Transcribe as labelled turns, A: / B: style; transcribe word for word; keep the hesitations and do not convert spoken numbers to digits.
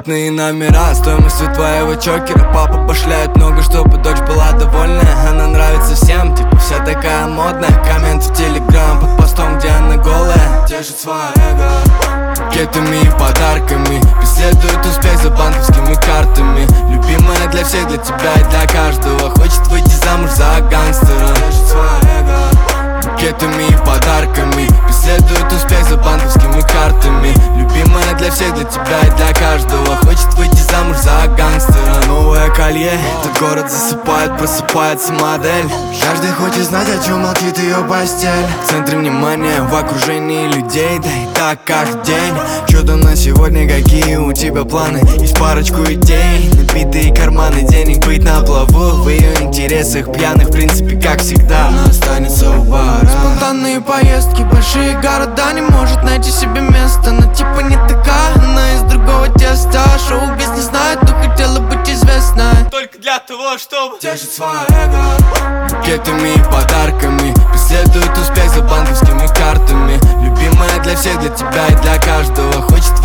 A: Бесплатные номера стоимостью твоего чокера. Папа башляет много, чтобы дочь была довольна. Она нравится всем, типа вся такая модная. Коммент в телеграм под постом, где она голая. Тешит свое эго букетами и подарками, преследует успех за банковскими картами. Любимая для всех, для тебя и для каждого. Хочет выйти замуж за гангстера. Тешит свое эго букетами и подарками, преследует успех за банковскими картами. Любимая для всех, для тебя и для каждого. Хочет выйти замуж за гангстера. Новое колье, этот город засыпает, просыпается модель. Каждый хочет знать, о чем молчит ее постель. В центре внимания, в окружении людей. Да и так каждый день. Чё там на сегодня, какие у тебя планы? Есть парочку идей, набитые карманы денег. Быть на плаву, в ее интересах пьяных, в принципе, как всегда. Она останется у бара.
B: Спонтанные поездки, большие города, не может найти себе место. Но типа не такая, она из другого теста. Шоу-биз не знает, но хотела быть известной
A: только для того, чтобы тешить свое эго букетами и подарками, преследует успех за банковскими картами. Любимая для всех, для тебя и для каждого. Хочет